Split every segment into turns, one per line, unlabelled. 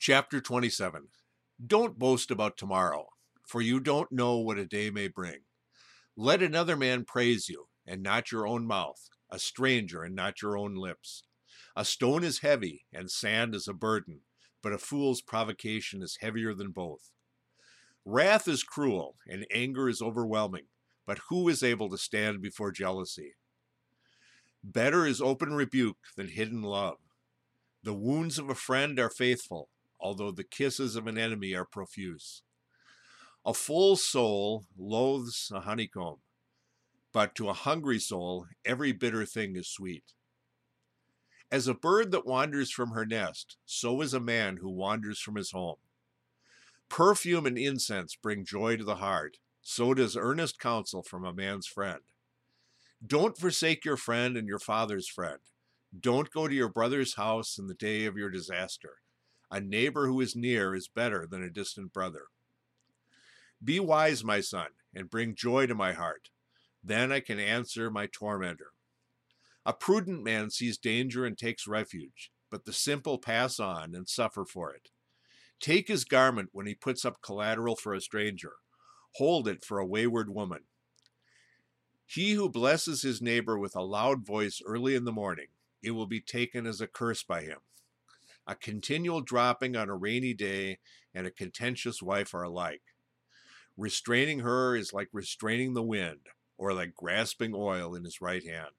Chapter 27. Don't boast about tomorrow, for you don't know what a day may bring. Let another man praise you, and not your own mouth, a stranger, and not your own lips. A stone is heavy, and sand is a burden, but a fool's provocation is heavier than both. Wrath is cruel, and anger is overwhelming, but who is able to stand before jealousy? Better is open rebuke than hidden love. The wounds of a friend are faithful, although the kisses of an enemy are profuse. A full soul loathes a honeycomb, but to a hungry soul every bitter thing is sweet. As a bird that wanders from her nest, so is a man who wanders from his home. Perfume and incense bring joy to the heart, so does earnest counsel from a man's friend. Don't forsake your friend and your father's friend. Don't go to your brother's house in the day of your disaster. A neighbor who is near is better than a distant brother. Be wise, my son, and bring joy to my heart. Then I can answer my tormentor. A prudent man sees danger and takes refuge, but the simple pass on and suffer for it. Take his garment when he puts up collateral for a stranger. Hold it for a wayward woman. He who blesses his neighbor with a loud voice early in the morning, it will be taken as a curse by him. A continual dropping on a rainy day and a contentious wife are alike. Restraining her is like restraining the wind, or like grasping oil in his right hand.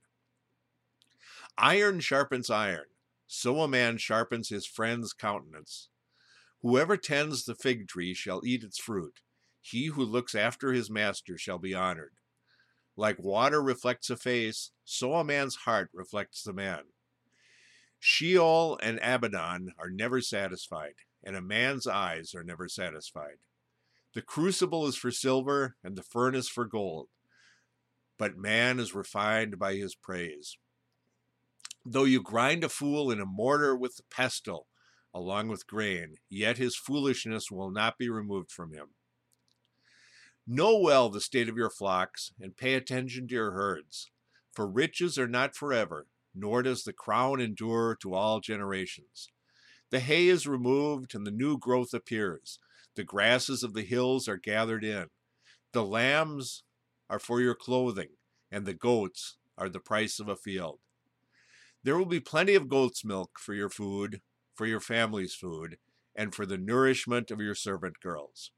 Iron sharpens iron, so a man sharpens his friend's countenance. Whoever tends the fig tree shall eat its fruit. He who looks after his master shall be honored. Like water reflects a face, so a man's heart reflects the man. Sheol and Abaddon are never satisfied, and a man's eyes are never satisfied. The crucible is for silver, and the furnace for gold, but man is refined by his praise. Though you grind a fool in a mortar with the pestle, along with grain, yet his foolishness will not be removed from him. Know well the state of your flocks, and pay attention to your herds, for riches are not forever, nor does the crown endure to all generations. The hay is removed, and the new growth appears. The grasses of the hills are gathered in. The lambs are for your clothing, and the goats are the price of a field. There will be plenty of goat's milk for your food, for your family's food, and for the nourishment of your servant girls.